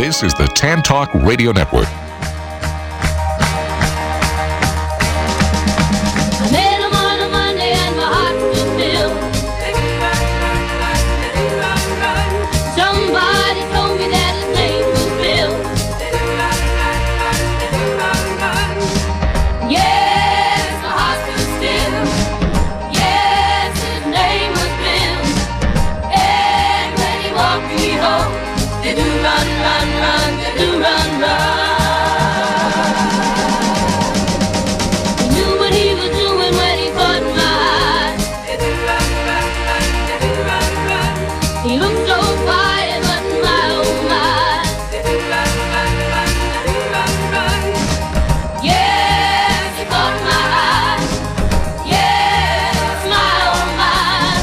This is the Tan Talk Radio Network. I met him on a Monday and my heart was filled. Somebody told me that his name was Bill. Yes, my heart was still. Yes, his name was Bill. And when he walked me home, they do run, run, run, they do run, run. He knew what he was doing when he caught my eye. He looked so fine, but my oh my. Yes, he caught my eye. Yes, my oh my.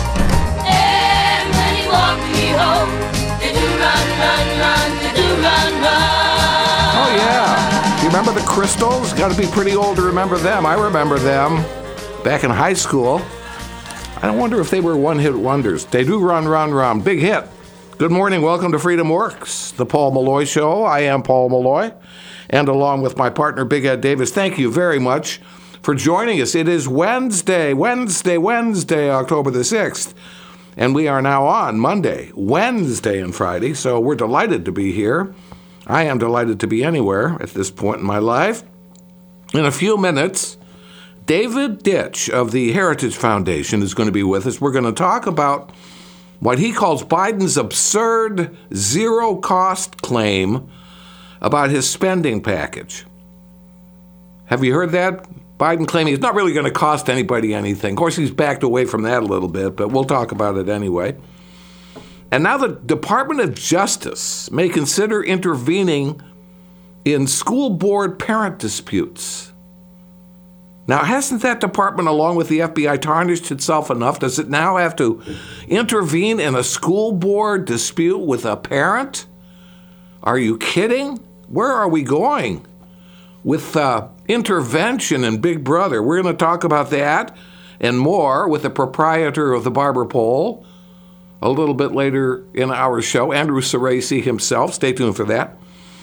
And when he walked me home, they do run, run, run, they do run, run. Oh, yeah. You remember the Crystals? Got to be pretty old to remember them. I remember them back in high school. I wonder if they were one-hit wonders. They do run, run, run. Big hit. Good morning. Welcome to Freedom Works, the Paul Malloy Show. I am Paul Malloy, and along with my partner, Big Ed Davis, thank you very much for joining us. It is Wednesday, October the 6th, and we are now on Monday, Wednesday, and Friday, so we're delighted to be here. I am delighted to be anywhere at this point in my life. In a few minutes, David Ditch of the Heritage Foundation is going to be with us. We're going to talk about what he calls Biden's absurd zero-cost claim about his spending package. Have you heard that? Biden claiming it's not really going to cost anybody anything. Of course, he's backed away from that a little bit, but we'll talk about it anyway. And now the Department of Justice may consider intervening in school board parent disputes. Now, hasn't that department, along with the FBI, tarnished itself enough? Does it now have to intervene in a school board dispute with a parent? Are you kidding? Where are we going with intervention in Big Brother? We're going to talk about that and more with the proprietor of the Barber Pole a little bit later in our show, Andrew Cerasi himself. Stay tuned for that.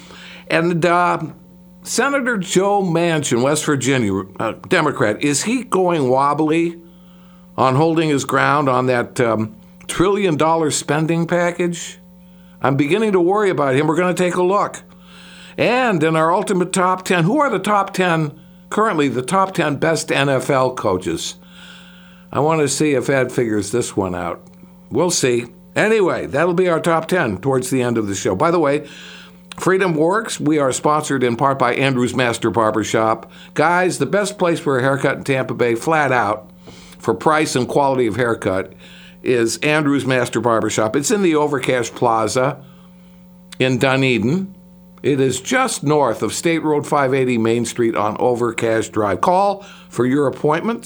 And Senator Joe Manchin, West Virginia, Democrat, is he going wobbly on holding his ground on that $1 trillion spending package? I'm beginning to worry about him. We're going to take a look. And in our ultimate top 10, who are the top 10, currently the top 10 best NFL coaches? I want to see if Ed figures this one out. We'll see. Anyway, that'll be our top 10 towards the end of the show. By the way, Freedom Works, we are sponsored in part by Andrew's Master Barbershop. Guys, the best place for a haircut in Tampa Bay, flat out, for price and quality of haircut, is Andrew's Master Barbershop. It's in the Overcash Plaza in Dunedin. It is just north of State Road 580 Main Street on Overcash Drive. Call for your appointment,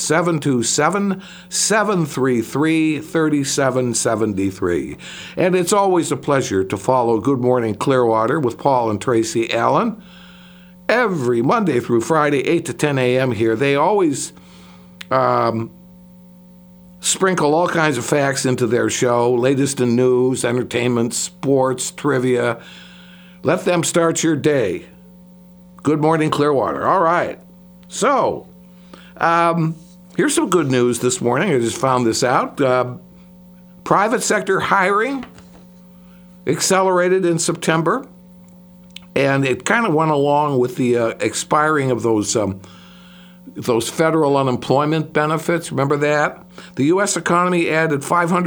727-733-3773. And it's always a pleasure to follow Good Morning Clearwater with Paul and Tracy Allen. Every Monday through Friday, 8 to 10 a.m. here. They always sprinkle all kinds of facts into their show, latest in news, entertainment, sports, trivia. Let them start your day. Good Morning Clearwater. All right. So, here's some good news this morning. I just found this out. Private sector hiring accelerated in September, and it kind of went along with the expiring of those federal unemployment benefits. Remember that? The U.S. economy added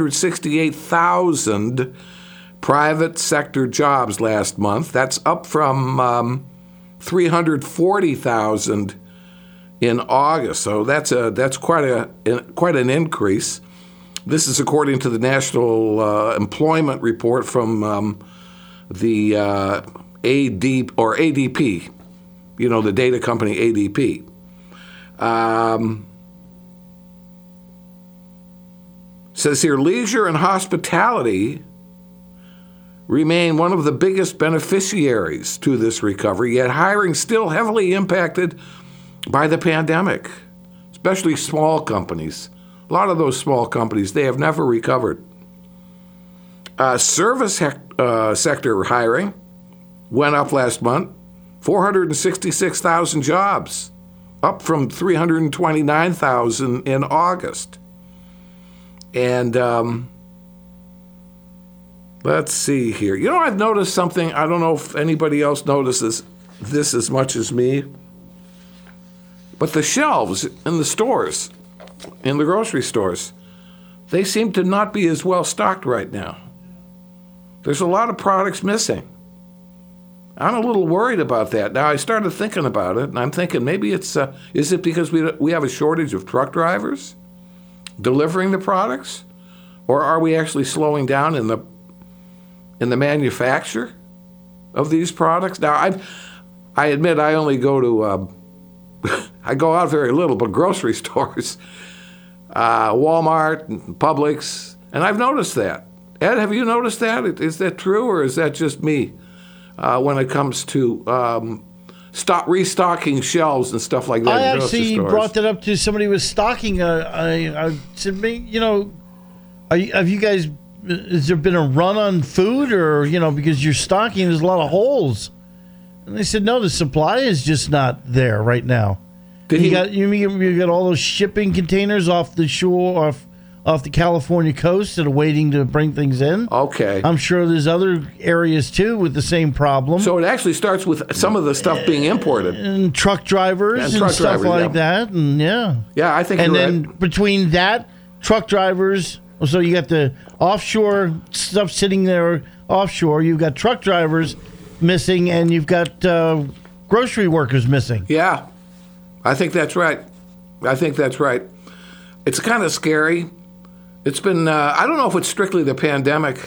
568,000 private sector jobs last month. That's up from 340,000 in August. So that's quite an increase. This is according to the National Employment Report from the ADP, the data company ADP. Says here, leisure and hospitality remain one of the biggest beneficiaries to this recovery, yet hiring still heavily impacted by the pandemic, especially small companies. A lot of those small companies, they have never recovered. Service sector hiring went up last month. 466,000 jobs, up from 329,000 in August. And let's see here. You know, I've noticed something. I don't know if anybody else notices this as much as me. But the shelves in the stores, in the grocery stores, they seem to not be as well stocked right now. There's a lot of products missing. I'm a little worried about that. Now, I started thinking about it, and I'm thinking maybe it's, is it because we have a shortage of truck drivers delivering the products? Or are we actually slowing down in the manufacture of these products? Now, I admit I only go to, I go out very little, but grocery stores, Walmart, and Publix, and I've noticed that. Ed, have you noticed that? Is that true, or is that just me when it comes to restocking shelves and stuff like that? I actually brought that up to somebody who was stocking. I said, you know, have you guys, has there been a run on food, or, you know, because you're stocking, there's a lot of holes. And they said, no, the supply is just not there right now. You got all those shipping containers off the shore, off the California coast that are waiting to bring things in. Okay. I'm sure there's other areas, too, with the same problem. So it actually starts with some of the stuff being imported. And truck drivers and stuff like that. And Yeah, I think and you're then right. between that, truck drivers, so you got the offshore stuff sitting there offshore. You've got truck drivers missing, and you've got grocery workers missing. Yeah, I think that's right. It's kind of scary. It's been, I don't know if it's strictly the pandemic.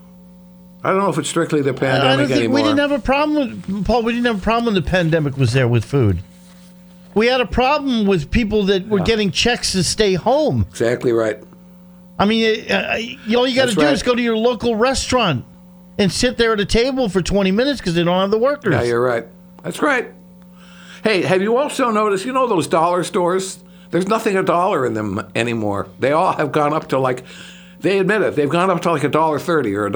I don't think anymore. We didn't have a problem with, Paul, we didn't have a problem when the pandemic was there with food. We had a problem with people that were getting checks to stay home. Exactly right. I mean, all you got to do is go to your local restaurant and sit there at a table for 20 minutes because they don't have the workers. Yeah, you're right. That's right. Hey, have you also noticed, you know those dollar stores? There's nothing $1 in them anymore. They all have gone up to they admit it, they've gone up to like $1.30 or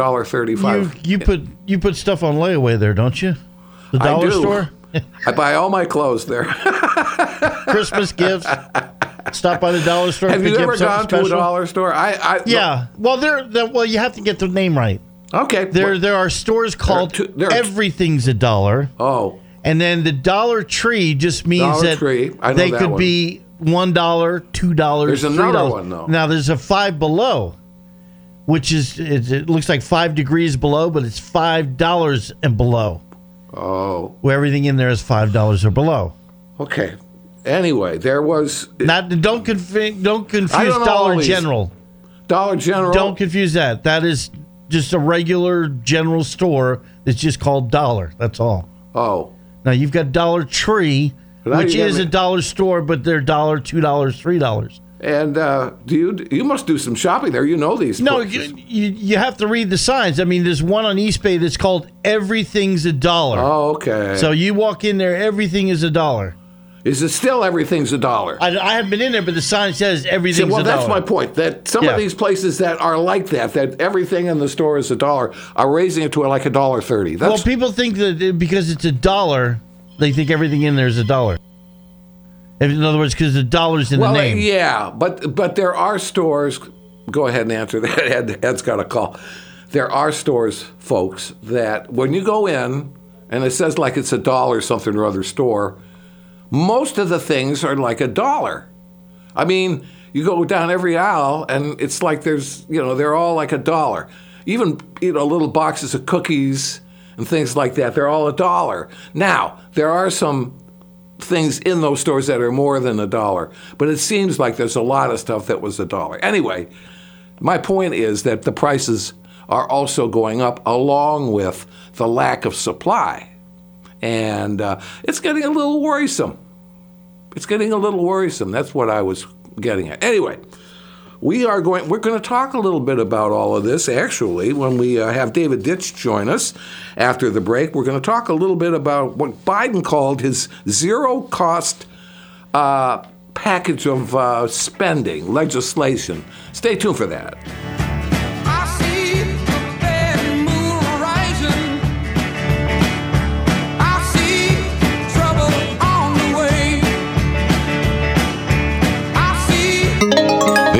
$1.35. You put stuff on layaway there, don't you? The dollar store? I buy all my clothes there. Christmas gifts. Stop by the dollar store. Have you ever gone to a dollar store? Yeah. Well, you have to get the name right. Okay. There are stores called Everything's $1. Oh. And then the Dollar Tree just means that they could be $1, $2, There's another one, though. Now, there's a Five Below, which is, it looks like 5 degrees below, but it's $5 and below. Oh. Where everything in there is $5 or below. Okay. Anyway, there was... Don't confuse Dollar General. Dollar General? Don't confuse that. That is just a regular general store that's just called Dollar. That's all. Oh. Now, you've got Dollar Tree, which is a dollar store, but they're $1, $2, $3. And you must do some shopping there. You know these No, places. you have to read the signs. I mean, there's one on East Bay that's called Everything's $1. Oh, okay. So you walk in there, everything is $1. Is it still everything's $1? I haven't been in there, but the sign says everything's $1. Well, that's my point. That some of these places that are like that everything in the store is $1, are raising it to like $1.30. Well, people think that because it's $1, they think everything in there is $1. In other words, because the dollar's in the name. Yeah, but there are stores. Go ahead and answer that. Ed's got a call. There are stores, folks, that when you go in and it says like it's $1 something or other store, most of the things are like $1. I mean, you go down every aisle and it's like they're all like $1. Even, little boxes of cookies and things like that, they're all $1. Now, there are some things in those stores that are more than $1, but it seems like there's a lot of stuff that was $1. Anyway, my point is that the prices are also going up along with the lack of supply. And it's getting a little worrisome. That's what I was getting at. Anyway, we're going to talk a little bit about all of this, actually, when we have David Ditch join us after the break. We're going to talk a little bit about what Biden called his zero-cost package of spending legislation. Stay tuned for that. I see the bad moon rising.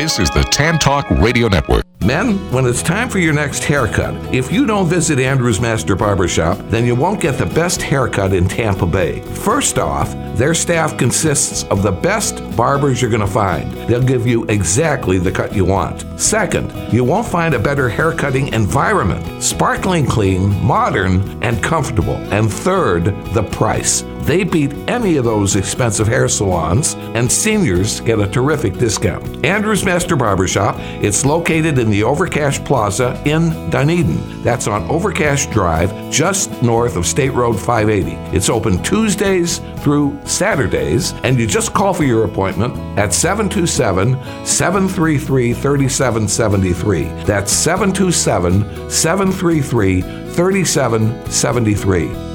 This is the Tan Talk Radio Network. Men, when it's time for your next haircut, if you don't visit Andrew's Master Barbershop, then you won't get the best haircut in Tampa Bay. First off, their staff consists of the best barbers you're going to find. They'll give you exactly the cut you want. Second, you won't find a better haircutting environment. Sparkling clean, modern, and comfortable. And third, the price. They beat any of those expensive hair salons, and seniors get a terrific discount. Andrew's Master Barbershop, it's located in the Overcash Plaza in Dunedin. That's on Overcash Drive, just north of State Road 580. It's open Tuesdays through Saturdays, and you just call for your appointment at 727-733-3773. That's 727-733-3773.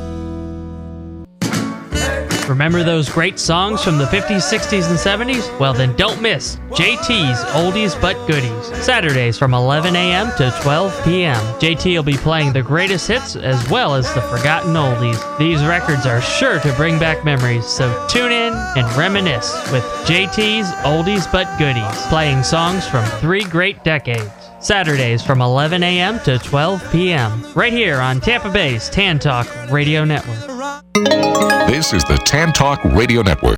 Remember those great songs from the 50s, 60s, and 70s? Well, then don't miss JT's Oldies But Goodies, Saturdays from 11 a.m. to 12 p.m. JT will be playing the greatest hits as well as the forgotten oldies. These records are sure to bring back memories, so tune in and reminisce with JT's Oldies But Goodies, playing songs from 3 great decades. Saturdays from 11 a.m. to 12 p.m. right here on Tampa Bay's Tan Talk Radio Network. This is the Tan Talk Radio Network.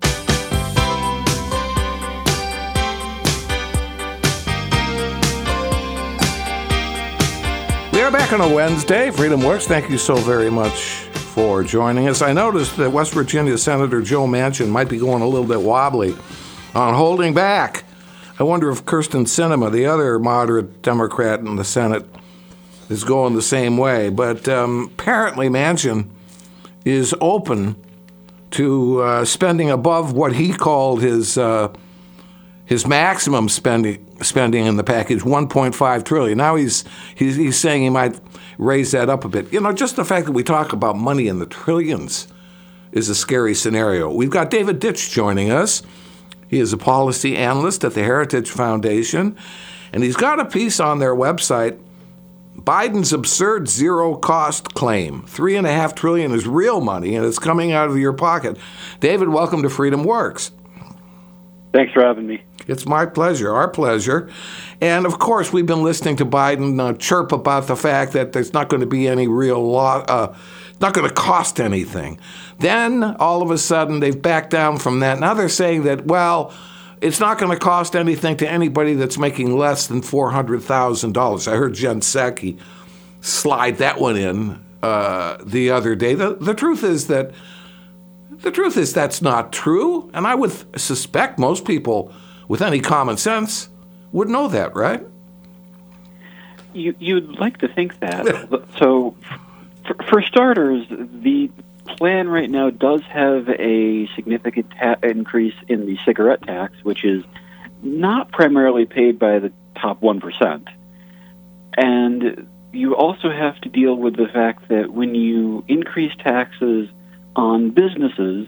We are back on a Wednesday. Freedom Works, thank you so very much for joining us. I noticed that West Virginia Senator Joe Manchin might be going a little bit wobbly on holding back. I wonder if Kyrsten Sinema, the other moderate Democrat in the Senate, is going the same way. But apparently Manchin is open to spending above what he called his maximum spending in the package, $1.5 trillion. Now he's saying he might raise that up a bit. You know, just the fact that we talk about money in the trillions is a scary scenario. We've got David Ditch joining us. He is a policy analyst at the Heritage Foundation, and he's got a piece on their website, Biden's absurd zero-cost claim. $3.5 trillion is real money, and it's coming out of your pocket. David, welcome to Freedom Works. Thanks for having me. It's my pleasure, our pleasure. And, of course, we've been listening to Biden chirp about the fact that there's not going to be any real law, not going to cost anything. Then, all of a sudden, they've backed down from that. Now they're saying that, well, it's not going to cost anything to anybody that's making less than $400,000. I heard Jen Psaki slide that one in the other day. The truth is that's not true, and I would suspect most people with any common sense would know that, right? You'd like to think that. So, for starters, the plan right now does have a significant increase in the cigarette tax, which is not primarily paid by the top 1%. And you also have to deal with the fact that when you increase taxes on businesses,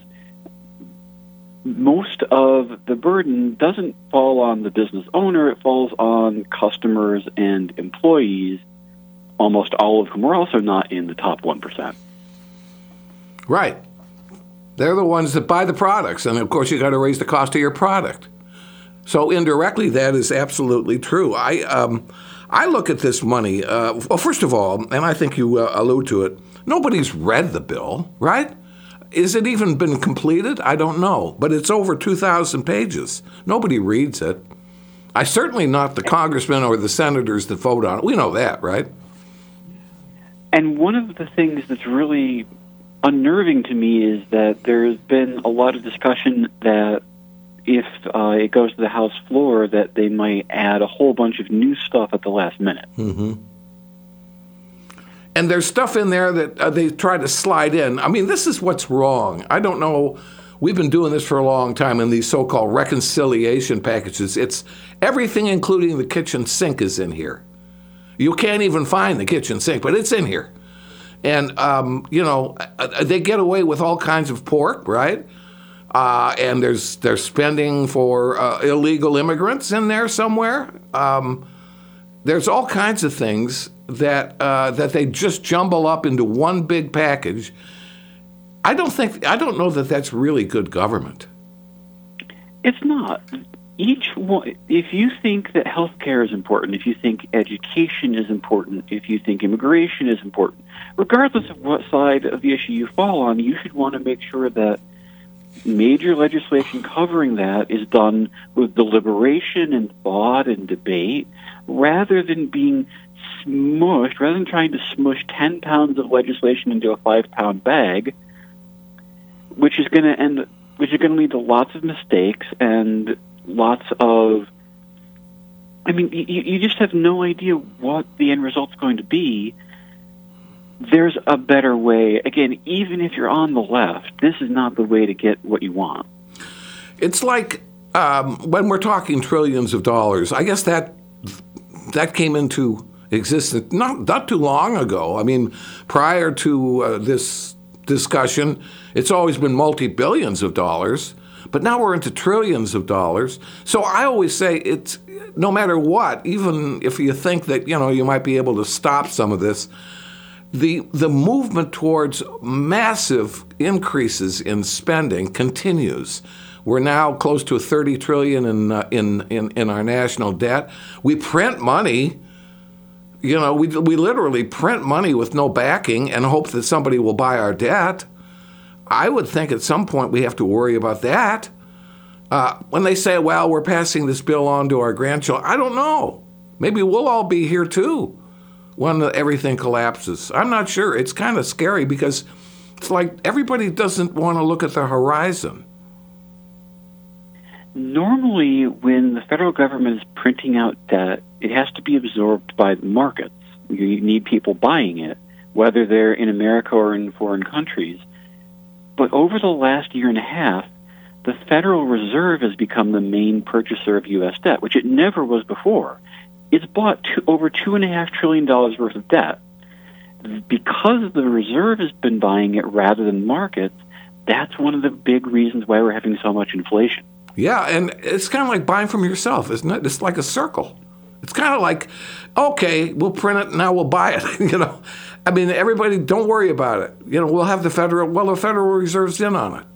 most of the burden doesn't fall on the business owner, it falls on customers and employees, almost all of whom are also not in the top 1%. Right. They're the ones that buy the products, and of course you got to raise the cost of your product. So indirectly, that is absolutely true. I look at this money, well, first of all, and I think you allude to it, nobody's read the bill, right? Is it even been completed? I don't know, but it's over 2,000 pages. Nobody reads it. Certainly not the congressmen or the senators that vote on it. We know that, right? And one of the things that's really unnerving to me is that there's been a lot of discussion that if it goes to the House floor, that they might add a whole bunch of new stuff at the last minute. Mm-hmm. And there's stuff in there that they try to slide in. I mean, this is what's wrong. I don't know. We've been doing this for a long time in these so-called reconciliation packages. It's everything, including the kitchen sink, is in here. You can't even find the kitchen sink, but it's in here. And, they get away with all kinds of pork, right? And they're spending for illegal immigrants in there somewhere. There's all kinds of things that they just jumble up into one big package. I don't know that that's really good government. It's not. each one, if you think that healthcare is important, if you think education is important, if you think immigration is important, regardless of what side of the issue you fall on, you should want to make sure that major legislation covering that is done with deliberation and thought and debate, rather than being smushed, rather than trying to smush 10 pounds of legislation into a 5-pound bag, which is going to lead to lots of mistakes and lots of, I mean, you just have no idea what the end result's going to be. There's a better way. Again, even if you're on the left, this is not the way to get what you want. It's like when we're talking trillions of dollars, I guess that came into existence not too long ago. I mean, prior to this discussion, it's always been multi-billions of dollars. But now we're into trillions of dollars. So I always say it's no matter what, even if you think that, you might be able to stop some of this, the movement towards massive increases in spending continues. We're now close to $30 trillion in our national debt. We print money. We literally print money with no backing and hope that somebody will buy our debt. I would think at some point we have to worry about that. When they say, well, we're passing this bill on to our grandchildren, I don't know. Maybe we'll all be here too when everything collapses. I'm not sure. It's kind of scary because it's like everybody doesn't want to look at the horizon. Normally, when the federal government is printing out debt, it has to be absorbed by the markets. You need people buying it, whether they're in America or in foreign countries. But over the last year and a half, the Federal Reserve has become the main purchaser of U.S. debt, which it never was before. It's bought over $2.5 trillion worth of debt. Because the Reserve has been buying it rather than markets, that's one of the big reasons why we're having so much inflation. Yeah, and it's kind of like buying from yourself, isn't it? It's like a circle. It's kind of like, okay, we'll print it, now we'll buy it, I mean, everybody, don't worry about it. We'll have the Federal Reserve's in on it.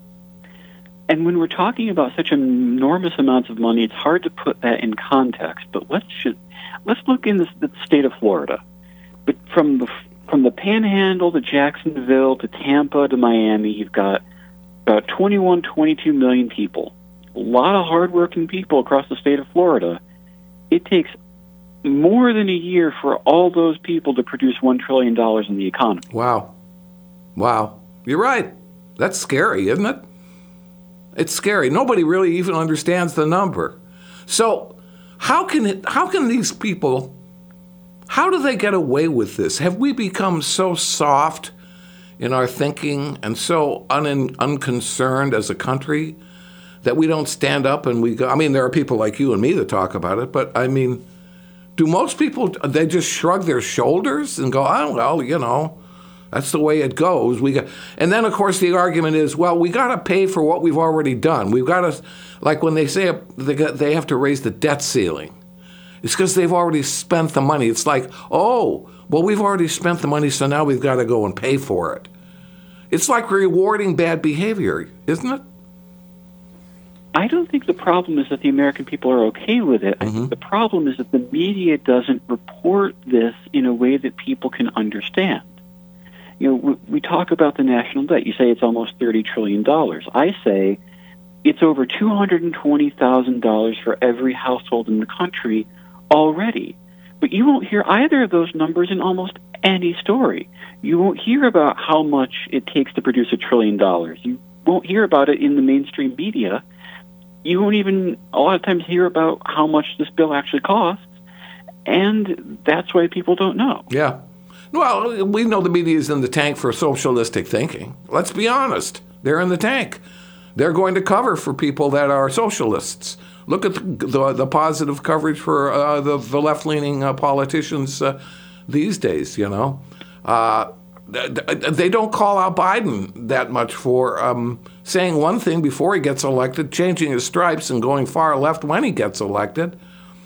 And when we're talking about such enormous amounts of money, it's hard to put that in context. But let's look in the state of Florida. But from the Panhandle to Jacksonville to Tampa to Miami, you've got about 22 million people. A lot of hardworking people across the state of Florida. It takes more than a year for all those people to produce $1 trillion in the economy. Wow. You're right. That's scary, isn't it? It's scary. Nobody really even understands the number. So how can these people, how do they get away with this? Have we become so soft in our thinking and so unconcerned as a country that we don't stand up and we go? I mean, there are people like you and me that talk about it, but I mean, do most people, they just shrug their shoulders and go, oh, well, that's the way it goes. And then, of course, the argument is, well, we got to pay for what we've already done. We've got to, like when they say they have to raise the debt ceiling, it's because they've already spent the money. It's like, oh, well, we've already spent the money, so now we've got to go and pay for it. It's like rewarding bad behavior, isn't it? I don't think the problem is that the American people are okay with it. I think the problem is that the media doesn't report this in a way that people can understand. We talk about the national debt. You say it's almost $30 trillion. I say it's over $220,000 for every household in the country already. But you won't hear either of those numbers in almost any story. You won't hear about how much it takes to produce $1 trillion. You won't hear about it in the mainstream media. You won't even a lot of times hear about how much this bill actually costs, and that's why people don't know. Yeah. Well, we know the media is in the tank for socialistic thinking. Let's be honest. They're in the tank. They're going to cover for people that are socialists. Look at the positive coverage for the left-leaning politicians these days, They don't call out Biden that much for saying one thing before he gets elected, changing his stripes and going far left when he gets elected.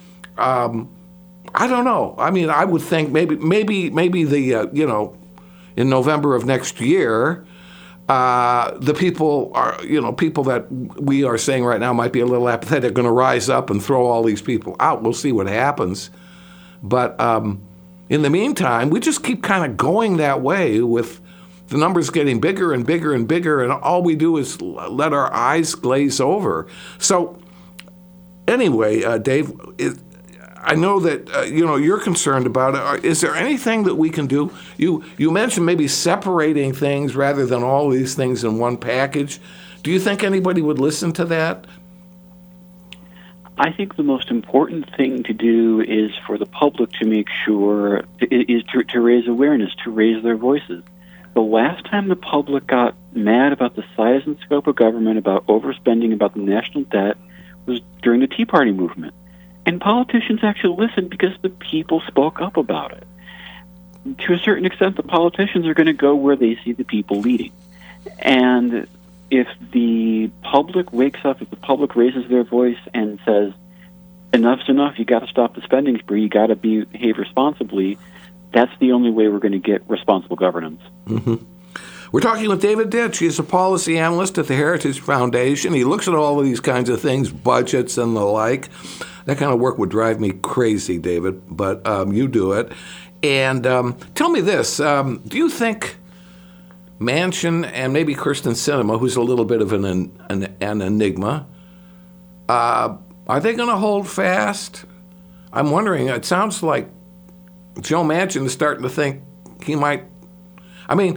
I don't know. I mean, I would think maybe the in November of next year, the people are, people that we are saying right now might be a little apathetic, are going to rise up and throw all these people out. We'll see what happens. But in the meantime, we just keep kind of going that way with the numbers getting bigger and bigger and bigger, and all we do is let our eyes glaze over. So anyway, Dave, I know that you're concerned about it. Is there anything that we can do? You mentioned maybe separating things rather than all these things in one package. Do you think anybody would listen to that? I think the most important thing to do is for the public to make sure is to raise awareness, to raise their voices. The last time the public got mad about the size and scope of government, about overspending, about the national debt, was during the Tea Party movement. And politicians actually listened because the people spoke up about it. To a certain extent, the politicians are going to go where they see the people leading. And if the public wakes up, if the public raises their voice and says, enough's enough, you got to stop the spending spree, you got to behave responsibly, that's the only way we're going to get responsible governance. Mm-hmm. We're talking with David Ditch. He's a policy analyst at the Heritage Foundation. He looks at all of these kinds of things, budgets and the like. That kind of work would drive me crazy, David, but you do it. And tell me this, do you think Manchin and maybe Kyrsten Sinema, who's a little bit of an enigma, are they going to hold fast? I'm wondering, it sounds like Joe Manchin is starting to think he might. I mean,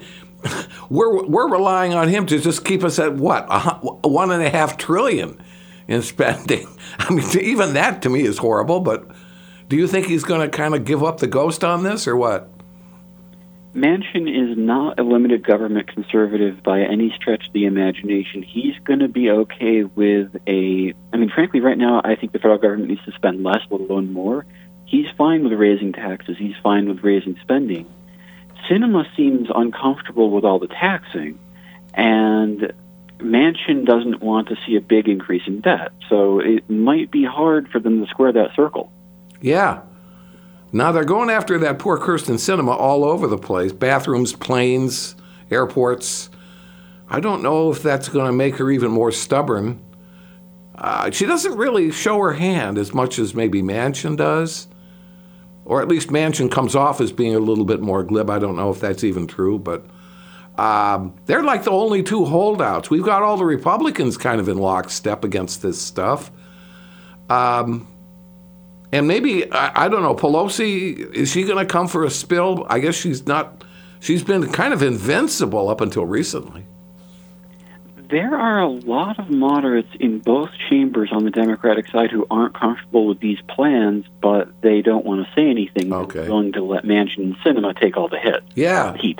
we're relying on him to just keep us at what, $1.5 trillion in spending. I mean, even that to me is horrible. But do you think he's going to kind of give up the ghost on this, or what? Manchin is not a limited government conservative by any stretch of the imagination. He's going to be okay with frankly, right now, I think the federal government needs to spend less, let alone more. He's fine with raising taxes. He's fine with raising spending. Sinema seems uncomfortable with all the taxing, and Manchin doesn't want to see a big increase in debt. So it might be hard for them to square that circle. Yeah. Now they're going after that poor Kyrsten Sinema all over the place. Bathrooms, planes, airports. I don't know if that's going to make her even more stubborn. She doesn't really show her hand as much as maybe Manchin does. Or at least Manchin comes off as being a little bit more glib. I don't know if that's even true, but they're like the only two holdouts. We've got all the Republicans kind of in lockstep against this stuff. And maybe, I don't know, Pelosi, is she going to come for a spill? I guess she's not. She's been kind of invincible up until recently. There are a lot of moderates in both chambers on the Democratic side who aren't comfortable with these plans, but they don't want to say anything. Okay. They're willing to let Manchin and Sinema take all the heat.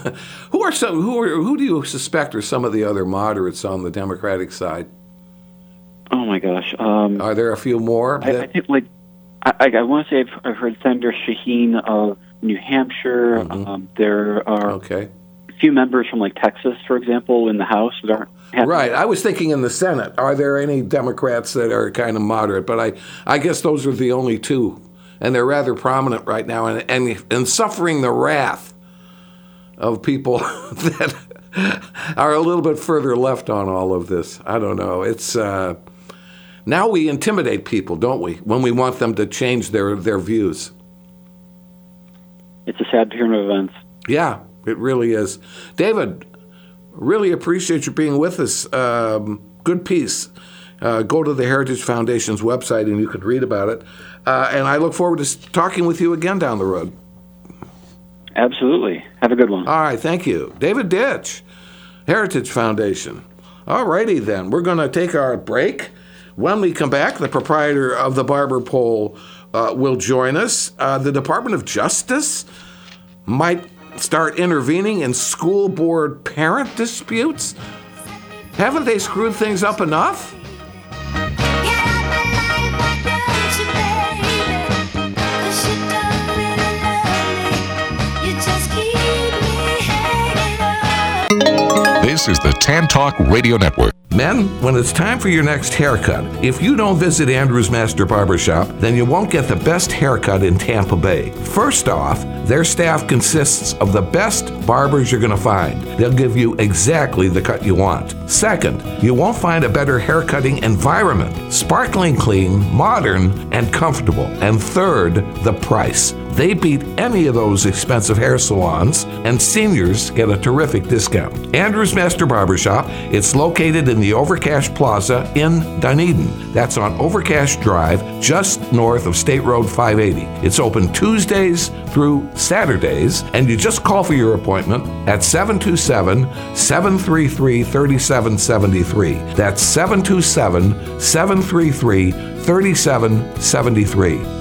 Who do you suspect are some of the other moderates on the Democratic side? Oh my gosh! Are there a few more? I think I want to say I've heard Senator Shaheen of New Hampshire. Mm-hmm. There are a few members from Texas, for example, in the House that aren't. Right. I was thinking in the Senate. Are there any Democrats that are kind of moderate? But I guess those are the only two, and they're rather prominent right now, and suffering the wrath of people that are a little bit further left on all of this. I don't know. It's now we intimidate people, don't we, when we want them to change their views. It's a sad turn of events. Yeah, it really is. David, really appreciate you being with us. Good piece. Go to the Heritage Foundation's website and you can read about it. And I look forward to talking with you again down the road. Absolutely. Have a good one. All right, thank you. David Ditch, Heritage Foundation. All righty then. We're going to take our break. When we come back, the proprietor of the Barber Pole will join us. The Department of Justice might start intervening in school board parent disputes. Haven't they screwed things up enough? This is the Tan Talk Radio Network. Men, when it's time for your next haircut, if you don't visit Andrew's Master Barbershop, then you won't get the best haircut in Tampa Bay. First off, their staff consists of the best barbers you're going to find. They'll give you exactly the cut you want. Second, you won't find a better haircutting environment. Sparkling clean, modern, and comfortable. And third, the price. They beat any of those expensive hair salons, and seniors get a terrific discount. Andrew's Master Barbershop, it's located in the Overcash Plaza in Dunedin. That's on Overcash Drive, just north of State Road 580. It's open Tuesdays through Saturdays, and you just call for your appointment at 727-733-3773. That's 727-733-3773.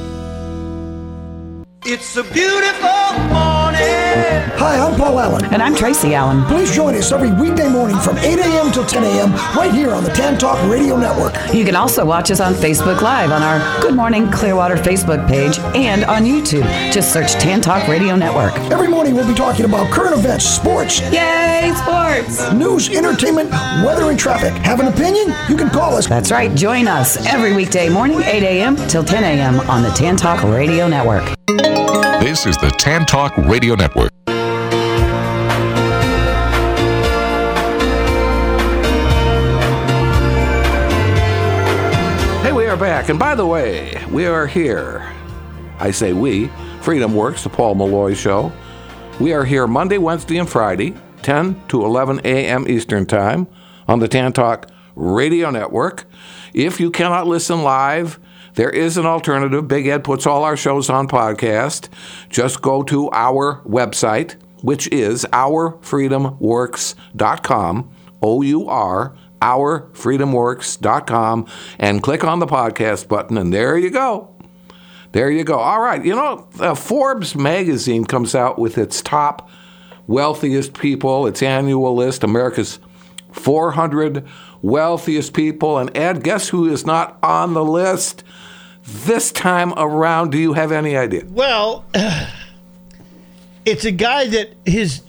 It's a beautiful morning. Hi, I'm Paul Allen. And I'm Tracy Allen. Please join us every weekday morning from 8 a.m. till 10 a.m. right here on the Tan Talk Radio Network. You can also watch us on Facebook Live on our Good Morning Clearwater Facebook page and on YouTube. Just search Tan Talk Radio Network. Every morning we'll be talking about current events, sports, Yay, sports! news, entertainment, weather, and traffic. Have an opinion? You can call us. That's right. Join us every weekday morning, 8 a.m. till 10 a.m. on the Tan Talk Radio Network. This is the Tan Talk Radio Network. Hey, we are back. And by the way, we are here. I say we. Freedom Works, the Paul Malloy Show. We are here Monday, Wednesday, and Friday, 10 to 11 a.m. Eastern Time on the Tan Talk Radio Network. If you cannot listen live, there is an alternative. Big Ed puts all our shows on podcast. Just go to our website, which is ourfreedomworks.com, O-U-R, ourfreedomworks.com, and click on the podcast button, and there you go. There you go. All right. You know, Forbes magazine comes out with its top wealthiest people, its annual list, America's 400 wealthiest people. And Ed, guess who is not on the list this time around? Do you have any idea? Well, it's a guy that his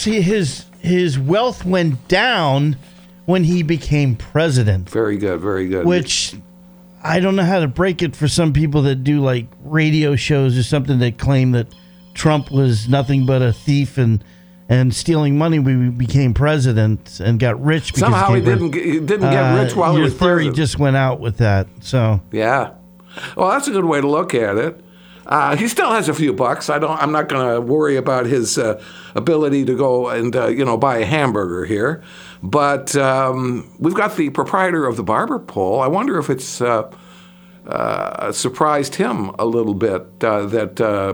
wealth went down when he became president. Very good, very good. Which I don't know how to break it for some people that do like radio shows or something that claim that Trump was nothing but a thief and stealing money when he became president and got rich. Because somehow he didn't get rich while he was president. Your theory just went out with that. So yeah. Well, that's a good way to look at it. He still has a few bucks. I'm not going to worry about his ability to go and buy a hamburger here. But we've got the proprietor of the Barber Poll. I wonder if it's surprised him a little bit that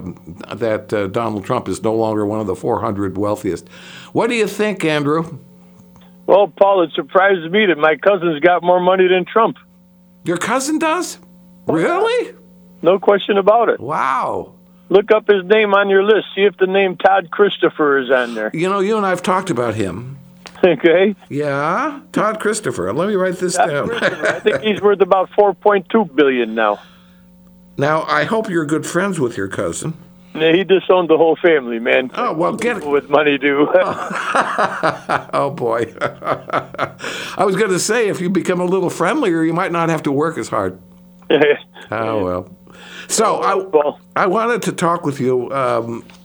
Donald Trump is no longer one of the 400 wealthiest. What do you think, Andrew? Well, Paul, it surprises me that my cousin's got more money than Trump. Your cousin does? Really? No question about it. Wow. Look up his name on your list. See if the name Todd Christopher is on there. You know, you and I have talked about him. Okay. Yeah, Todd Christopher. Let me write this down. I think he's worth about $4.2 billion now. Now, I hope you're good friends with your cousin. Yeah, he disowned the whole family, man. Oh, well, get it. With money do. Oh, boy. I was going to say, if you become a little friendlier, you might not have to work as hard. Oh, well. So I wanted to talk with you a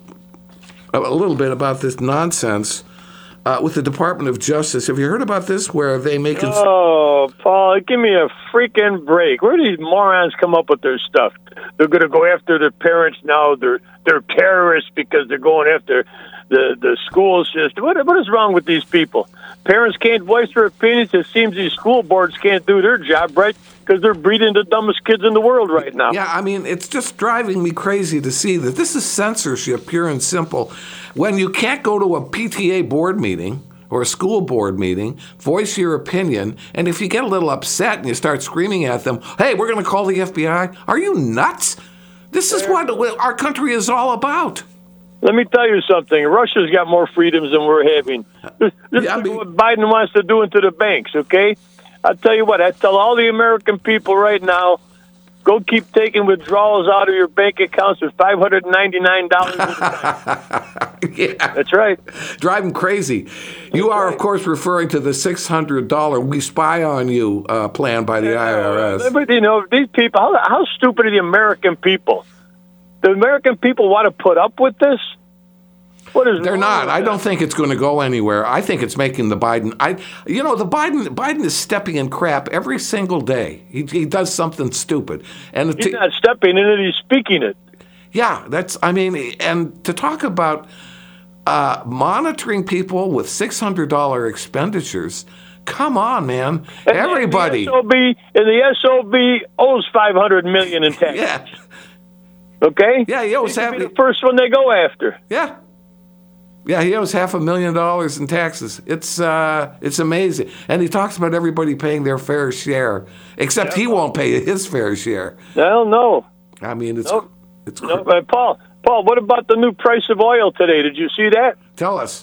little bit about this nonsense with the Department of Justice. Have you heard about this, where they make... Oh, Paul, give me a freaking break. Where do these morons come up with their stuff? They're going to go after their parents now. They're terrorists because they're going after the school system. What is wrong with these people? Parents can't voice their opinions. It seems these school boards can't do their job right because they're breeding the dumbest kids in the world right now. Yeah, I mean, it's just driving me crazy to see that this is censorship, pure and simple. When you can't go to a PTA board meeting or a school board meeting, voice your opinion, and if you get a little upset and you start screaming at them, hey, we're going to call the FBI, are you nuts? This is what our country is all about. Let me tell you something. Russia's got more freedoms than we're having. This is what Biden wants to do into the banks, okay? I'll tell you what. I tell all the American people right now, Go keep taking withdrawals out of your bank accounts with $599 at a time. Yeah. That's right. Drive them crazy. You are, of course, referring to the $600 We Spy on You plan by the IRS. But, you know, these people, how stupid are the American people? The American people want to put up with this? What is They're wrong not. with I that? don't think it's going to go anywhere. I think it's making the Biden. Biden is stepping in crap every single day. He does something stupid, and He's not stepping in it, he's speaking it. yeah, and to talk about monitoring people with $600 expenditures. Come on, man! And Everybody. the SOB owes $500 million in taxes. Yeah. Okay. Yeah, he owes He could be the first one they go after. Yeah. Yeah, he owes $500,000 in taxes. It's amazing. And he talks about everybody paying their fair share, except he won't pay his fair share. Well, no. I mean, it's No, Paul, what about the new price of oil today? Did you see that? Tell us.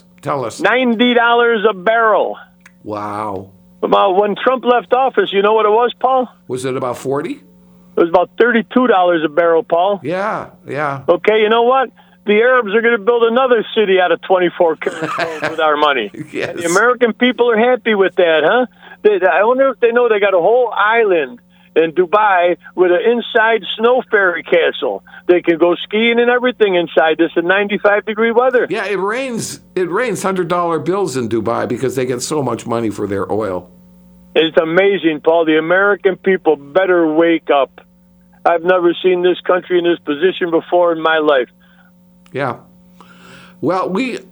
$90 a barrel. Wow. When Trump left office, you know what it was, Paul? Was it about 40? It was about $32 a barrel, Paul. Yeah. Okay, you know what? The Arabs are going to build another city out of 24 karat gold with our money. Yes. And the American people are happy with that, huh? I wonder if they know they got a whole island in Dubai with an inside snow fairy castle. They can go skiing and everything inside this in 95-degree weather. Yeah, it rains $100 bills in Dubai because they get so much money for their oil. It's amazing, Paul. The American people better wake up. I've never seen this country in this position before in my life. Yeah. Well,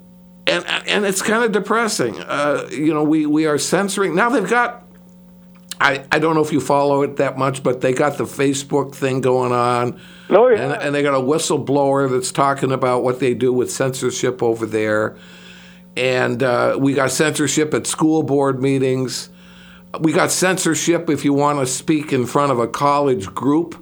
and it's kind of depressing. We are censoring. Now they've got, I don't know if you follow it that much, but they got the Facebook thing going on. Oh, yeah. And they got a whistleblower that's talking about what they do with censorship over there. And we got censorship at school board meetings. We got censorship if you want to speak in front of a college group.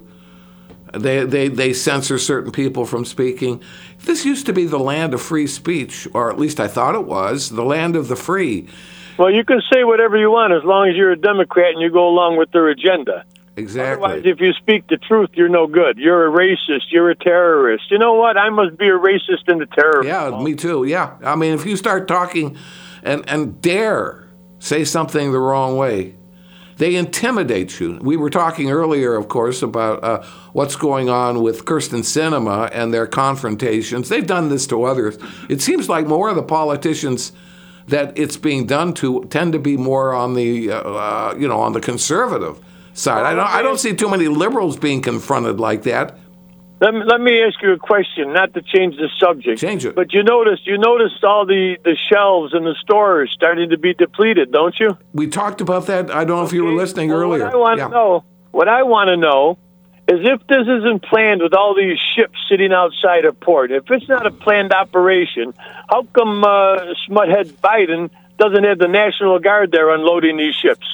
They censor certain people from speaking. This used to be the land of free speech, or at least I thought it was, the land of the free. Well, you can say whatever you want as long as you're a Democrat and you go along with their agenda. Exactly. Otherwise, if you speak the truth, you're no good. You're a racist. You're a terrorist. You know what? I must be a racist and a terrorist. Yeah, me too. Yeah. I mean, if you start talking and dare say something the wrong way, they intimidate you. We were talking earlier, of course, about what's going on with Kyrsten Sinema and their confrontations. They've done this to others. It seems like more of the politicians that it's being done to tend to be more on the, on the conservative side. I don't see too many liberals being confronted like that. Let me ask you a question, not to change the subject. Change it. But you noticed all the shelves in the stores starting to be depleted, don't you? We talked about that. I don't know if you were listening earlier. What I want to know is if this isn't planned with all these ships sitting outside a port, if it's not a planned operation, how come Smut-head Biden doesn't have the National Guard there unloading these ships?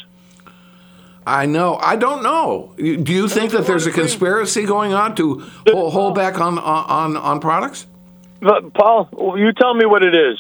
I know. I don't know. Do you think that there's a conspiracy going on to hold back on products? But Paul, you tell me what it is.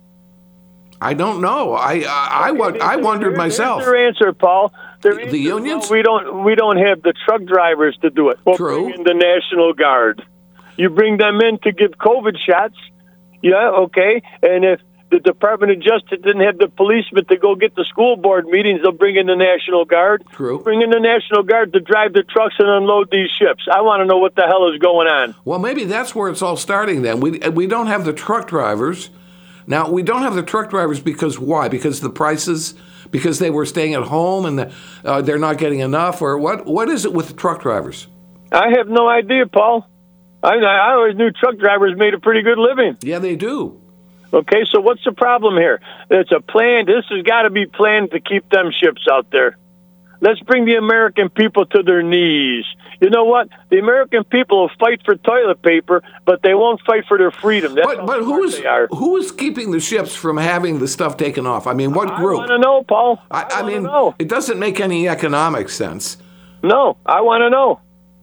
I don't know. I wondered myself. Here's their answer, Paul. The unions? Well, we don't have the truck drivers to do it. We'll True. bring in the National Guard. You bring them in to give COVID shots. Yeah, okay. And if the Department of Justice didn't have the policemen to go get the school board meetings, they'll bring in the National Guard. True. Bring in the National Guard to drive the trucks and unload these ships. I want to know what the hell is going on. Well, maybe that's where it's all starting then. We don't have the truck drivers. Now, we don't have the truck drivers because why? Because the prices, because they were staying at home and they're not getting enough, or what? What is it with the truck drivers? I have no idea, Paul. I always knew truck drivers made a pretty good living. Yeah, they do. Okay, so what's the problem here? It's a plan. This has got to be planned to keep them ships out there. Let's bring the American people to their knees. You know what? The American people will fight for toilet paper, but they won't fight for their freedom. That's But who is keeping the ships from having the stuff taken off? I mean, what group? I want to know, Paul. I mean, it doesn't make any economic sense. No, I want to know.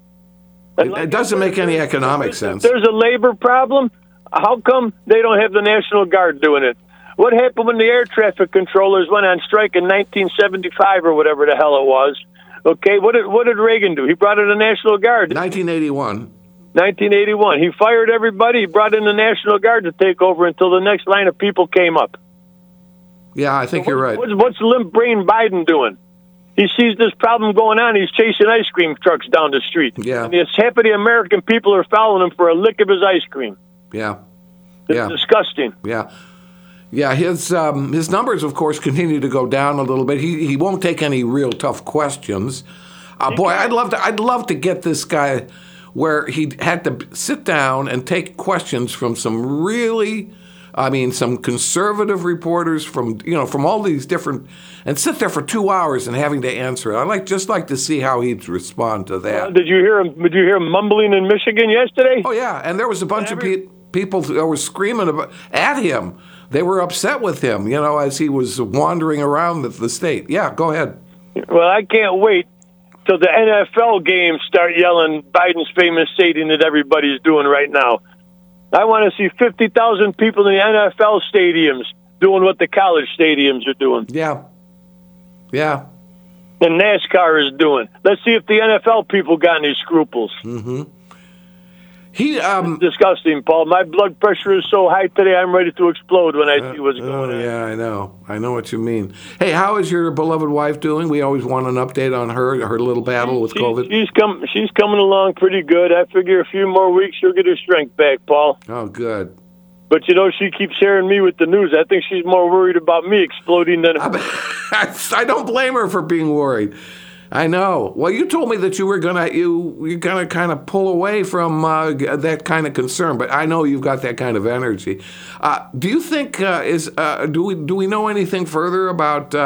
It doesn't make any economic sense. If there's a labor problem, how come they don't have the National Guard doing it? What happened when the air traffic controllers went on strike in 1975 or whatever the hell it was? Okay, what did Reagan do? He brought in the National Guard. 1981. 1981. He fired everybody. He brought in the National Guard to take over until the next line of people came up. Yeah, I think you're right. What's limp brain Biden doing? He sees this problem going on. He's chasing ice cream trucks down the street. Yeah. And it's half of the American people are following him for a lick of his ice cream. Yeah. It's disgusting. Yeah. Yeah, his numbers, of course, continue to go down a little bit. He won't take any real tough questions. Boy, I'd love to get this guy where he had to sit down and take questions from some conservative reporters from all these different, and sit there for 2 hours and having to answer it. I'd just like to see how he'd respond to that. Did you hear him? Did you hear him mumbling in Michigan yesterday? Oh yeah, and there was a bunch of people that were screaming at him. They were upset with him, as he was wandering around the state. Yeah, go ahead. Well, I can't wait till the NFL games start yelling Biden's famous stating that everybody's doing right now. I want to see 50,000 people in the NFL stadiums doing what the college stadiums are doing. Yeah. Yeah. And NASCAR is doing. Let's see if the NFL people got any scruples. Mm-hmm. It's disgusting, Paul. My blood pressure is so high today, I'm ready to explode when I see what's going on. Yeah, I know. I know what you mean. Hey, how is your beloved wife doing? We always want an update on her little battle with COVID. She's coming along pretty good. I figure a few more weeks she'll get her strength back, Paul. Oh, good. But, she keeps sharing me with the news. I think she's more worried about me exploding than her. I don't blame her for being worried. I know. Well, you told me that you're gonna kind of pull away from that kind of concern, but I know you've got that kind of energy. Do you think do we know anything further about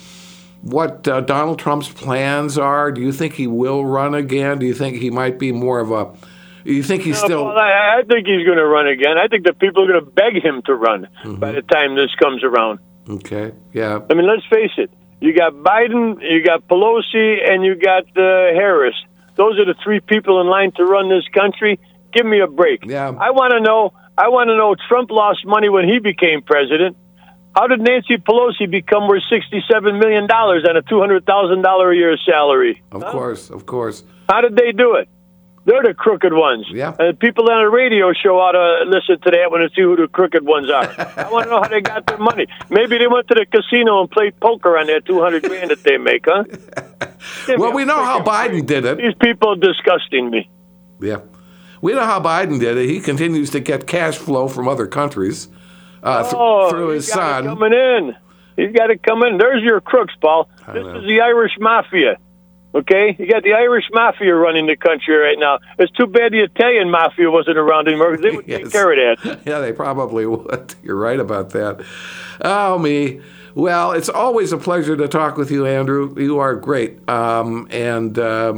what Donald Trump's plans are? Do you think he will run again? Do you think he might be more of a? You think he's still? Well, I think he's going to run again. I think the people are going to beg him to run by the time this comes around. Okay. Yeah. I mean, let's face it. You got Biden, you got Pelosi, and you got Harris. Those are the three people in line to run this country. Give me a break. Yeah. I want to know. Trump lost money when he became president. How did Nancy Pelosi become worth $67 million on a $200,000 a year salary? Of course. How did they do it? They're the crooked ones. Yeah. And people on a radio show ought to listen to that one and see who the crooked ones are. I want to know how they got their money. Maybe they went to the casino and played poker on that $200,000 that they make, huh? Well, we know how Biden did it. These people are disgusting me. Yeah. We know how Biden did it. He continues to get cash flow from other countries through his son. He's got to come in. There's your crooks, Paul. This is the Irish Mafia. Okay? You got the Irish Mafia running the country right now. It's too bad the Italian Mafia wasn't around anymore because they would take care of that. Yeah, they probably would. You're right about that. Oh, me. Well, it's always a pleasure to talk with you, Andrew. You are great. And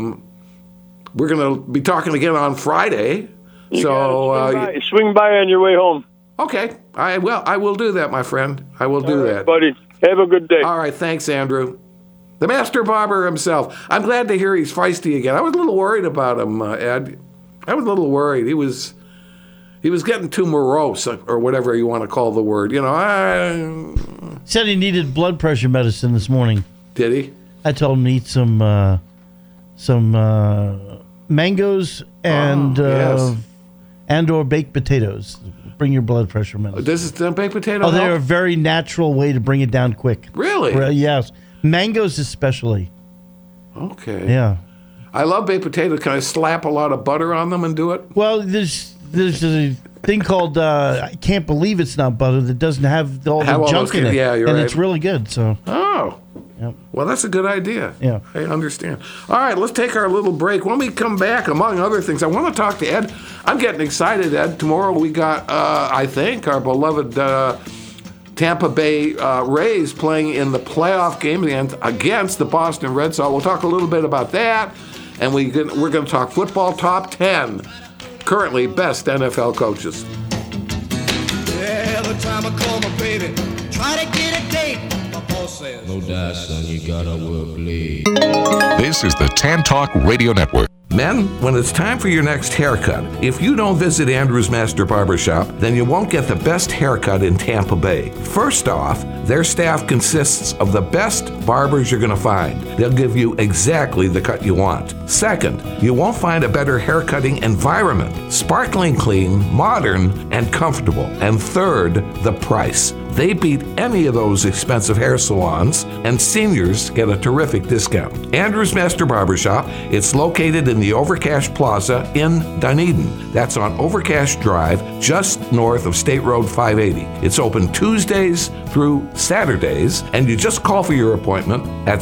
we're going to be talking again on Friday. Swing by on your way home. Okay. I will do that, my friend. I will do that. Buddy. Have a good day. All right. Thanks, Andrew. The master barber himself. I'm glad to hear he's feisty again. I was a little worried about him, Ed. I was a little worried. He was getting too morose, or whatever you want to call the word. Said he needed blood pressure medicine this morning. Did he? I told him to eat some mangoes and or baked potatoes. Bring your blood pressure medicine. This is the baked potato. Oh, they're a very natural way to bring it down quick. Really? Yes. Mangoes especially. Okay. Yeah. I love baked potatoes. Can I slap a lot of butter on them and do it? Well, there's a thing called I can't believe it's not butter that doesn't have all the junk in it. Yeah, you're right. And it's really good. So. Oh. Yep. Well, that's a good idea. Yeah. I understand. All right, let's take our little break. When we come back, among other things, I want to talk to Ed. I'm getting excited, Ed. Tomorrow we got, I think, our beloved Tampa Bay Rays playing in the playoff game against the Boston Red Sox. We'll talk a little bit about that, and we're going to talk football top 10, currently best NFL coaches. Every time I call my baby, try to get a date. My boss says, no doubt, son, you gotta work late. This is the Tan Talk Radio Network. Men, when it's time for your next haircut, if you don't visit Andrew's Master Barbershop, then you won't get the best haircut in Tampa Bay. First off, their staff consists of the best barbers you're going to find. They'll give you exactly the cut you want. Second, you won't find a better haircutting environment. Sparkling clean, modern, and comfortable. And third, the price. They beat any of those expensive hair salons, and seniors get a terrific discount. Andrew's Master Barbershop, it's located in the Overcash Plaza in Dunedin. That's on Overcash Drive, just north of State Road 580. It's open Tuesdays through Saturdays, and you just call for your appointment at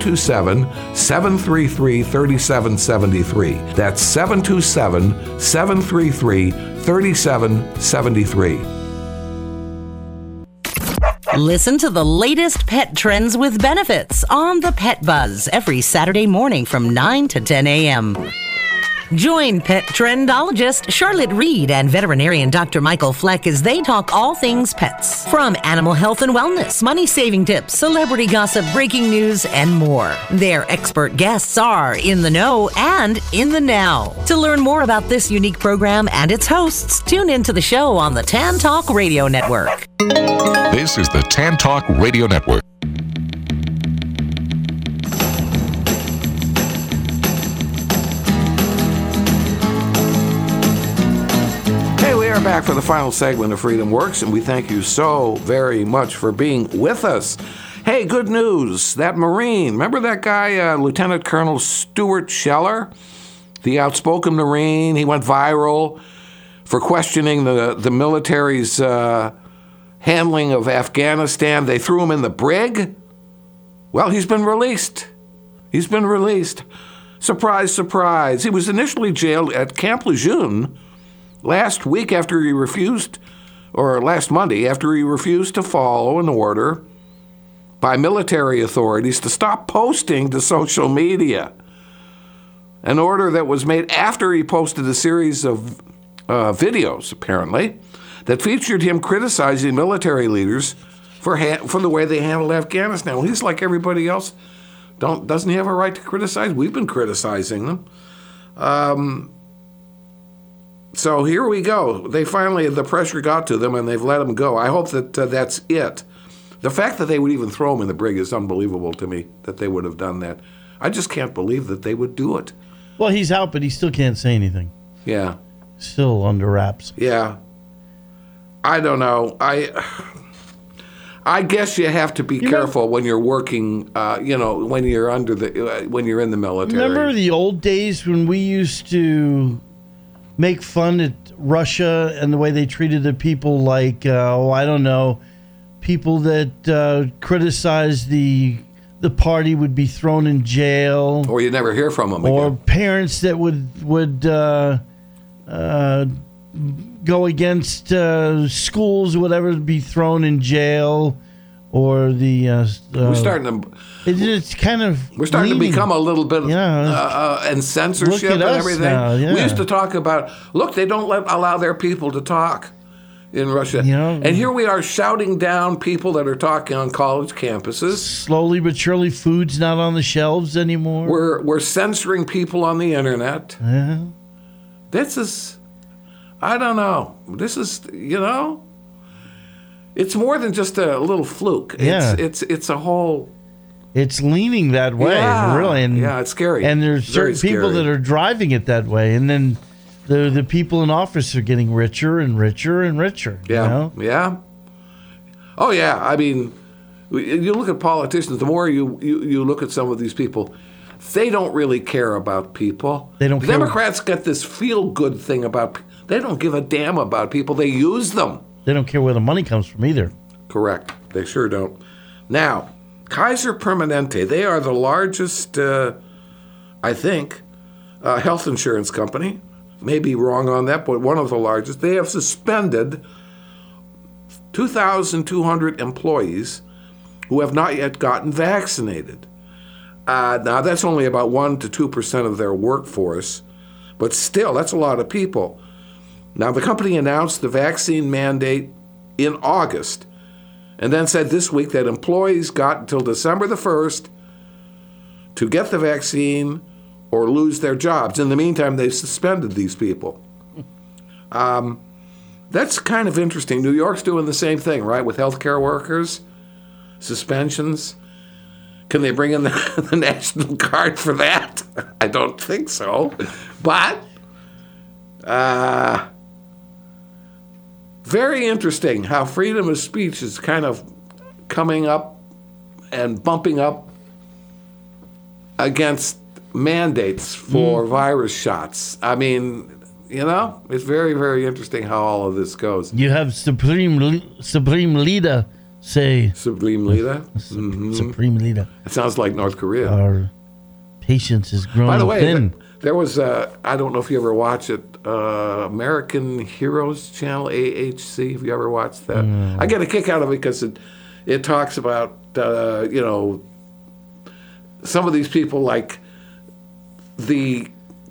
727-733-3773. That's 727-733-3773. Listen to the latest pet trends with benefits on the Pet Buzz every Saturday morning from 9 to 10 a.m. Join pet trendologist Charlotte Reed and veterinarian Dr. Michael Fleck as they talk all things pets. From animal health and wellness, money-saving tips, celebrity gossip, breaking news, and more. Their expert guests are in the know and in the now. To learn more about this unique program and its hosts, tune into the show on the Tan Talk Radio Network. This is the Tan Talk Radio Network. Hey, we are back for the final segment of Freedom Works, and we thank you so very much for being with us. Hey, good news. That Marine, remember that guy, Lieutenant Colonel Stuart Scheller? The outspoken Marine. He went viral for questioning the military's handling of Afghanistan. They threw him in the brig. Well, he's been released. He's been released. Surprise, surprise. He was initially jailed at Camp Lejeune last Monday after he refused to follow an order by military authorities to stop posting to social media. An order that was made after he posted a series of videos, apparently, that featured him criticizing military leaders for the way they handled Afghanistan. Well, he's like everybody else. Doesn't he have a right to criticize? We've been criticizing them. So here we go. The pressure got to them, and they've let him go. I hope that that's it. The fact that they would even throw him in the brig is unbelievable to me, that they would have done that. I just can't believe that they would do it. Well, he's out, but he still can't say anything. Yeah. Still under wraps. Yeah. I don't know. I guess you have to be careful when you're working. When you're when you're in the military. Remember the old days when we used to make fun at Russia and the way they treated the people, like people that criticized the party would be thrown in jail, or you never hear from them or again. Parents that would go against schools or whatever, to be thrown in jail, or we're starting to. It's kind of. We're starting to become a little bit and censorship and everything. Now, yeah. We used to talk about, look, they don't allow their people to talk in Russia, and here we are shouting down people that are talking on college campuses. Slowly but surely, food's not on the shelves anymore. We're censoring people on the internet. Yeah. This is. I don't know. This is, it's more than just a little fluke. Yeah. It's a whole. It's leaning that way, really. And, it's scary. And there's certain people that are driving it that way, and then the people in office are getting richer and richer and richer. Yeah, yeah. Oh yeah. I mean, you look at politicians. The more you look at some of these people, they don't really care about people. They don't. The Democrats got this feel-good thing about. They don't give a damn about people. They use them. They don't care where the money comes from either. Correct. They sure don't. Now, Kaiser Permanente, they are the largest, I think, health insurance company. May be wrong on that, but one of the largest. They have suspended 2,200 employees who have not yet gotten vaccinated. Now, that's only about 1% to 2% of their workforce, but still, that's a lot of people. Now, the company announced the vaccine mandate in August and then said this week that employees got until December the 1st to get the vaccine or lose their jobs. In the meantime, they've suspended these people. That's kind of interesting. New York's doing the same thing, right, with healthcare workers, suspensions. Can they bring in the National Guard for that? I don't think so. But very interesting how freedom of speech is kind of coming up and bumping up against mandates for virus shots. I mean, you know, it's very, very interesting how all of this goes. You have Supreme Leader say... Supreme Leader? Supreme Leader. It sounds like North Korea. Our patience is growing By the way, thin. there was, I don't know if you ever watch it, American Heroes Channel, AHC. Have you ever watched that? I get a kick out of it because it talks about, you know, some of these people like the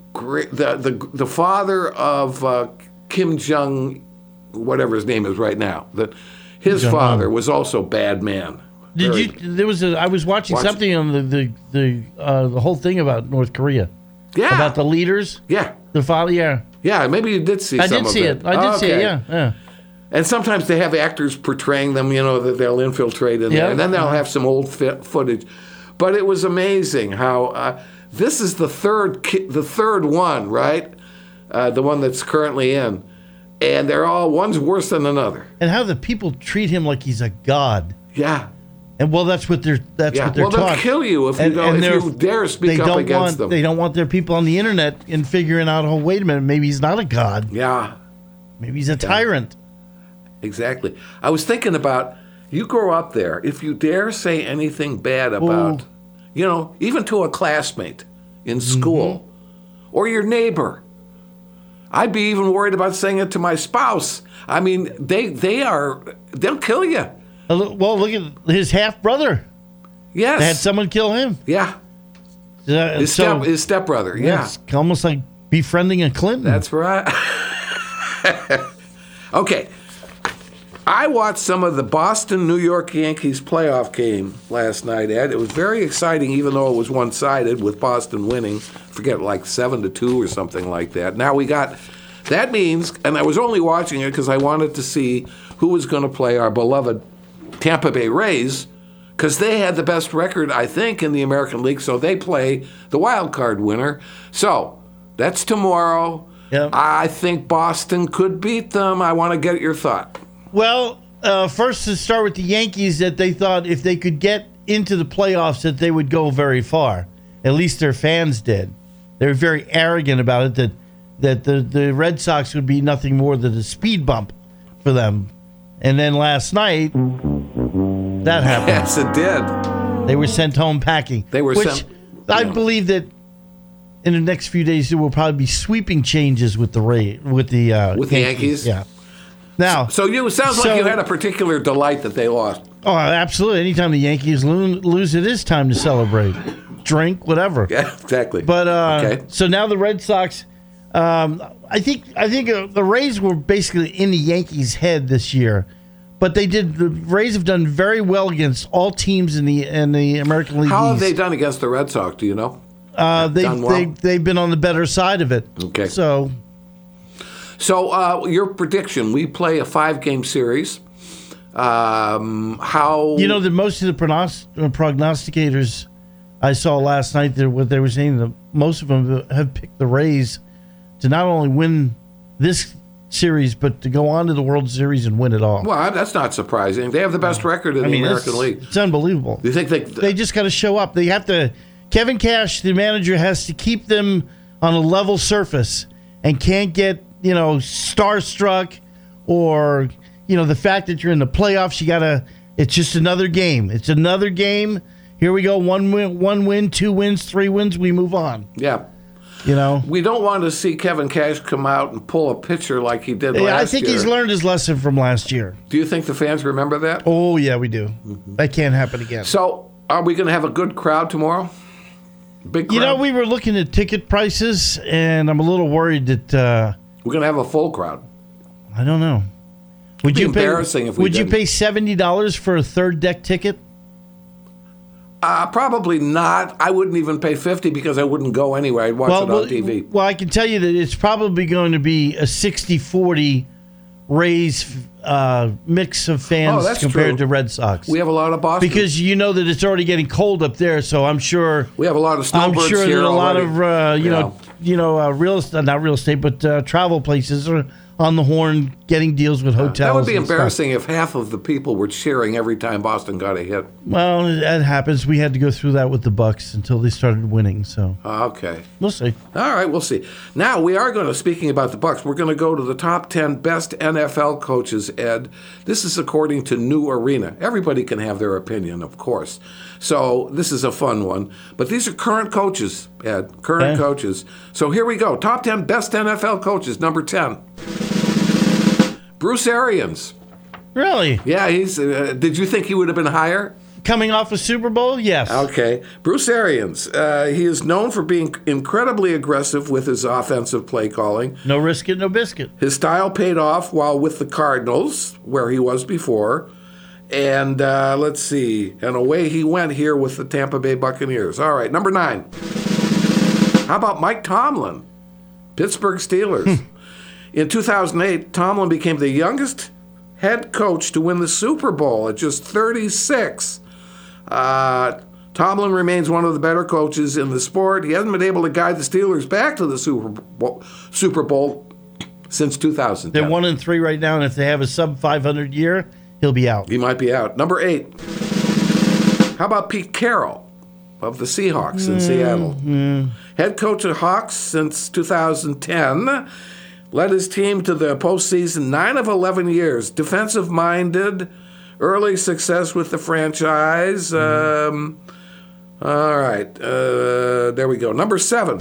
father of Kim Jong, whatever his name is right now. His father was also a bad man. I was watching something on the whole thing about North Korea. Yeah. About the leaders. Yeah. The father. Yeah. Yeah. Maybe you did see. Some of it. I did see it. Yeah. And sometimes they have actors portraying them. You know, that they'll infiltrate in there, and then they'll have some old footage. But it was amazing how this is the third one, right? The one that's currently in, and they're all one's worse than another. And how the people treat him like he's a god. Yeah. And well, that's what they're taught. Well, they'll kill you if you dare speak up against them. They don't want their people on the internet in figuring out, oh, wait a minute, maybe he's not a god. Yeah. Maybe he's a tyrant. Exactly. I was thinking about, you grow up there, if you dare say anything bad about, you know, even to a classmate in school or your neighbor, I'd be even worried about saying it to my spouse. I mean, they'll kill you. Well, look at his half-brother. Yes. They had someone kill him. Yeah. His stepbrother, yeah. It's almost like befriending a Clinton. That's right. Okay. I watched some of the Boston-New York Yankees playoff game last night, Ed. It was very exciting, even though it was one-sided with Boston winning. I forget, like 7-2 or something like that. Now that means, and I was only watching it because I wanted to see who was going to play our beloved Tampa Bay Rays, because they had the best record, I think, in the American League, so they play the wild card winner. So that's tomorrow. Yep. I think Boston could beat them. I want to get your thought. Well, first to start with the Yankees, that they thought if they could get into the playoffs that they would go very far. At least their fans did. They were very arrogant about it, that the Red Sox would be nothing more than a speed bump for them. And then last night, that happened. Yes, it did. They were sent home packing. I believe that in the next few days there will probably be sweeping changes with the Yankees. Yeah. Now, so it sounds like you had a particular delight that they lost. Oh, absolutely. Anytime the Yankees lose, it is time to celebrate, drink, whatever. Yeah, exactly. But so now the Red Sox. I think the Rays were basically in the Yankees' head this year, but the Rays have done very well against all teams in the American League. How have East. they done against the Red Sox? Do you know? They've been on the better side of it. Okay. So your prediction? We play a 5-game series. How that most of the prognosticators I saw last night, what they were saying, that most of them have picked the Rays to not only win this series, but to go on to the World Series and win it all. Well, that's not surprising. They have the best record in the American League. It's unbelievable. Do you think they just got to show up? They have to. Kevin Cash, the manager, has to keep them on a level surface and can't get starstruck or the fact that you're in the playoffs. You gotta. It's just another game. It's another game. Here we go. 1 win, 2 wins, 3 wins. We move on. Yeah. We don't want to see Kevin Cash come out and pull a pitcher like he did last year. I think he's learned his lesson from last year. Do you think the fans remember that? Oh, yeah, we do. Mm-hmm. That can't happen again. So, are we going to have a good crowd tomorrow? Big crowd? We were looking at ticket prices, and I'm a little worried that... we're going to have a full crowd. I don't know. Would you embarrassing if we Would you pay $70 for a third deck ticket? Probably not. I wouldn't even pay $50 because I wouldn't go anyway. I'd watch it on TV. Well, I can tell you that it's probably going to be a 60-40 Rays mix of fans compared to Red Sox. We have a lot of Boston. Because you know that it's already getting cold up there, so I'm sure we have a lot of snowbirds here. I'm sure there are a lot of not real estate, but travel places are on the horn getting deals with hotels. That would be embarrassing if half of the people were cheering every time Boston got a hit. Well, that happens. We had to go through that with the Bucks until they started winning. So okay, we'll see. All right, we'll see. Now we are going to, speaking about the Bucks, we're going to go to the top 10 best NFL coaches. Ed, this is according to New Arena. Everybody can have their opinion, of course. So this is a fun one. But these are current coaches, Ed. Current coaches. So here we go. Top 10 best NFL coaches. Number 10. Bruce Arians. Really? Yeah, he's. Did you think he would have been higher? Coming off a Super Bowl? Yes. Okay. Bruce Arians. He is known for being incredibly aggressive with his offensive play calling. No risk it, no biscuit. His style paid off while with the Cardinals, where he was before. And let's see. And away he went here with the Tampa Bay Buccaneers. All right, number 9. How about Mike Tomlin? Pittsburgh Steelers. In 2008, Tomlin became the youngest head coach to win the Super Bowl at just 36. Tomlin remains one of the better coaches in the sport. He hasn't been able to guide the Steelers back to the Super Bowl since 2010. They're 1-3 right now, and if they have a sub-500 year, he'll be out. He might be out. Number 8. How about Pete Carroll of the Seahawks in Seattle? Head coach of Hawks since 2010. Led his team to the postseason 9 of 11 years. Defensive-minded, early success with the franchise. All right, there we go. Number 7,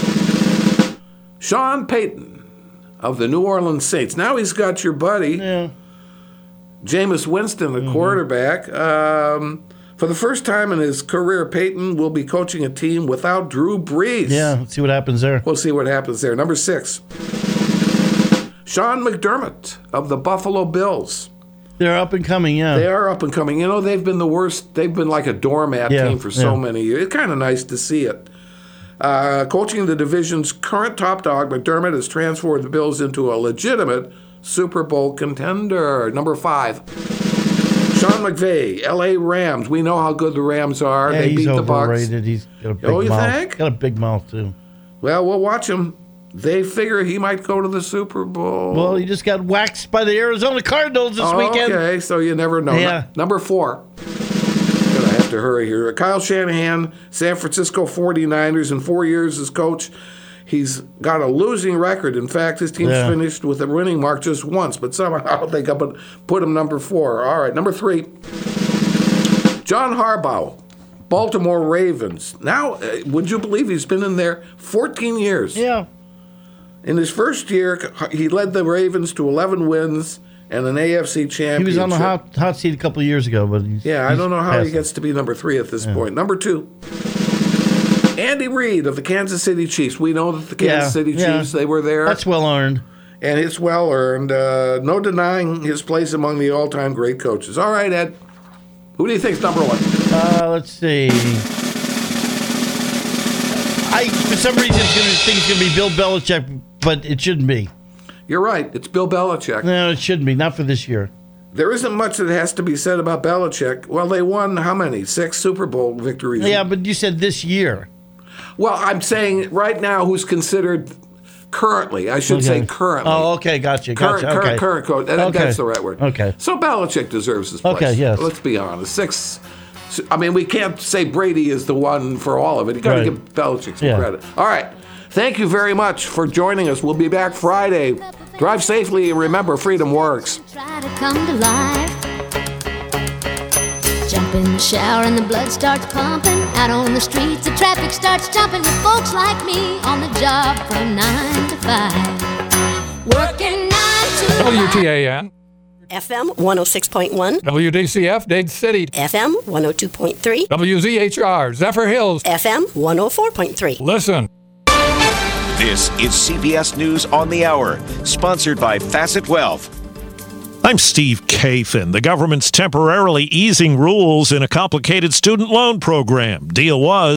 Sean Payton of the New Orleans Saints. Now he's got your buddy, Jameis Winston, the quarterback. For the first time in his career, Payton will be coaching a team without Drew Brees. Yeah, let's see what happens there. We'll see what happens there. Number 6. Sean McDermott of the Buffalo Bills. They're up and coming, yeah. They are up and coming. You know, they've been the worst. They've been like a doormat team for so many years. It's kind of nice to see it. Coaching the division's current top dog, McDermott has transformed the Bills into a legitimate Super Bowl contender. Number 5. Sean McVay, L.A. Rams. We know how good the Rams are. Yeah, they beat the Bucs. Overrated. He's got a big mouth. You think? Got a big mouth, too. Well, we'll watch him. They figure he might go to the Super Bowl. Well, he just got waxed by the Arizona Cardinals this weekend. Okay, so you never know. Yeah. Number 4. Gonna have to hurry here. Kyle Shanahan, San Francisco 49ers, in 4 years as coach. He's got a losing record. In fact, his team's finished with a winning mark just once, but somehow they put him number 4. All right, number 3. John Harbaugh, Baltimore Ravens. Now, would you believe he's been in there 14 years? Yeah. In his first year, he led the Ravens to 11 wins and an AFC championship. He was on the hot seat a couple of years ago, but I don't know how he gets to be number 3 at this point. Number 2, Andy Reid of the Kansas City Chiefs. We know that the Kansas City Chiefs, they were there. That's well earned. And it's well earned. No denying his place among the all-time great coaches. All right, Ed. Who do you think's number 1? Let's see. For some reason, I think it's going to be Bill Belichick, but it shouldn't be. You're right. It's Bill Belichick. No, it shouldn't be. Not for this year. There isn't much that has to be said about Belichick. Well, they won how many? 6 Super Bowl victories. Yeah, but you said this year. Well, I'm saying right now who's considered currently. I should say currently. Oh, okay. Gotcha. Current coach. That's the right word. Okay. So Belichick deserves his place. Okay, yes. Let's be honest. 6. I mean, we can't say Brady is the one for all of it. You got to give Belichick some credit. All right. Thank you very much for joining us. We'll be back Friday. Drive safely and remember, freedom works. Try to come to life. Jump in the shower and the blood starts pumping. Out on the streets, the traffic starts jumping with folks like me on the job from 9 to 5. Working 9 to 5. WTAN. FM 106.1. WDCF, Dade City. FM 102.3. WZHR, Zephyr Hills. FM 104.3. Listen. This is CBS News on the Hour, sponsored by Facet Wealth. I'm Steve Kathan. The government's temporarily easing rules in a complicated student loan program. Deal was